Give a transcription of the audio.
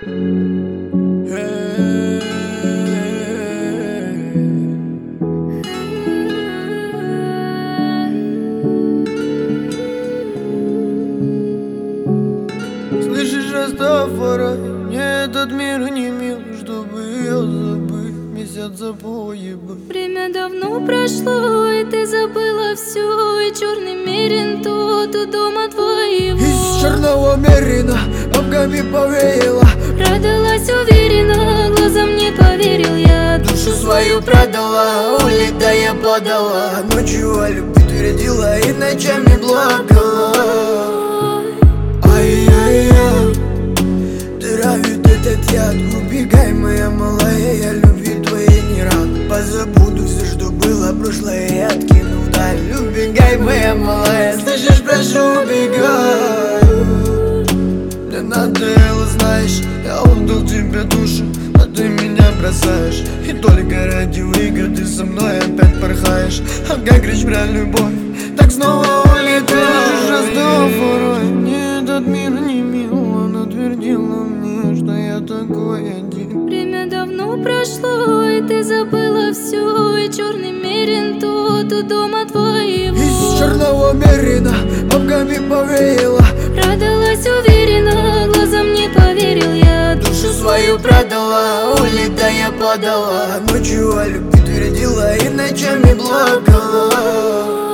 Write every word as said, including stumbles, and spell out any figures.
Слышишь, Растафарай, мне этот мир не мил, чтобы ее забыть, месяц запои бы. Время давно прошло, и ты забыла все, и черный мерин тот у дома твоего. Из черного мерина бабками повеяло, Продалась уверенно, глазам не поверил я. душу свою продала, улетая подала. Ночью о любви твердила и ночами плакала. Ай-яй-яй, травит этот яд. Убегай, моя малая, я любви твоей не рад. Позабуду все, что было прошлое, и откину вдаль. Убегай, моя малая, слышишь, прошу, убегай. Мне надоело, знаешь, я отдал тебе душу, а ты меня бросаешь. И только ради выгоды со мной опять порхаешь. А как речь про любовь, так снова улетаешь. Растафарай, мне этот мир не мил, она твердила мне, что я такой один. Время давно прошло, и ты забыла все, и черный мерин тот у дома твоего. Из черного мерина бабками повеяло, Продалась уверенно, глазам не поверил я. душу свою продала, улетая подала. Ночью о любви твердила и ночами плакала.